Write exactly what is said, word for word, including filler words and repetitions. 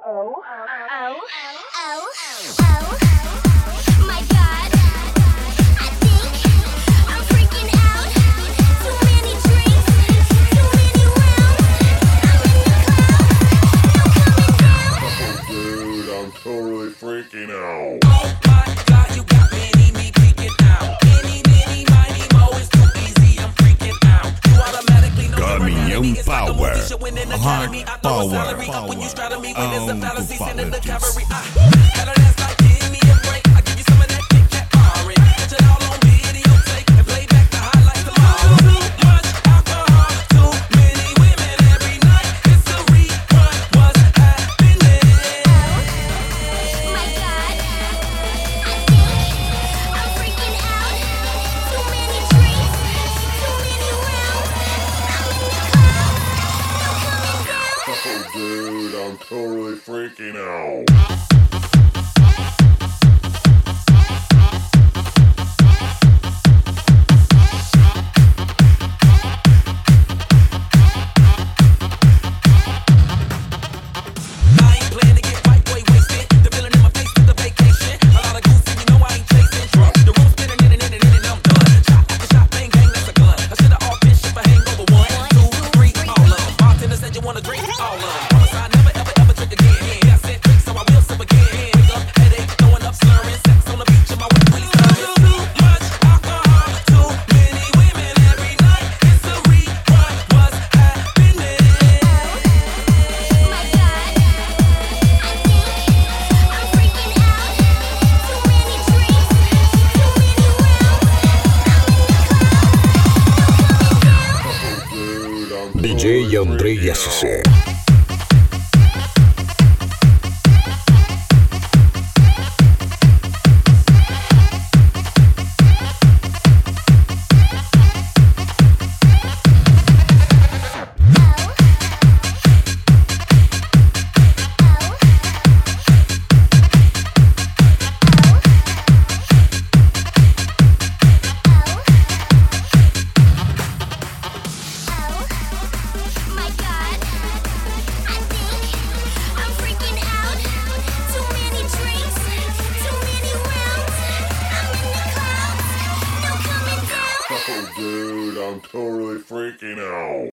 Oh, oh, oh, my God. I think I'm freaking out. Too many drinks, too many rounds. I'm in the clouds, no coming down. Oh, dude, I'm totally freaking out. Oh my God, you got many me freaking out. Any, many, mighty, mo is too easy. I'm freaking out. You automatically know the Caminhão reality. It's like a Power. movie show in an Hard academy. I throw a Power. salary up when you strata me. When there's a Um, fallacy, send in the apologies. cavalry. I had her dance like, give me a break. I give you some of that Kit Kat Ari. Catch it all on videotape and play back the highlights tomorrow. Too much alcohol, too many women every night. It's a rerun. What's happening? My God. I think I'm freaking out. Too many drinks, too many rounds. I'm in the clouds, no coming down. Oh, dude, I'm totally freaking out. I ain't playing to get white boy wasted. The feeling in my face is the vacation. A lot of goose, and you know I ain't chasing. Drunk, the room spinning, in and in and in and I'm done. Shot after shot, bang bang, that's a gun. I shoulda all fish if I hangover one, two, three, all of 'em. Bartender said you wanna drink all of 'em. Promise I never ever ever drink again. Yeah, I said drink, so I will sip again. Wake up, headache, throwing up slurring. Sex on the beach, and my wife really stirring. Too much alcohol, too many women every night. It's a rerun. What's happening? My God. I think I'm freaking out. Too many drinks, too many rounds. I'm in the clouds, no coming down. Oh, dude, I'm D J totally Andrei freaking S C. out. My God. I think I'm freaking out. Too many drinks, too many rounds. I'm in the clouds, no coming down. Oh, dude, I'm totally freaking out.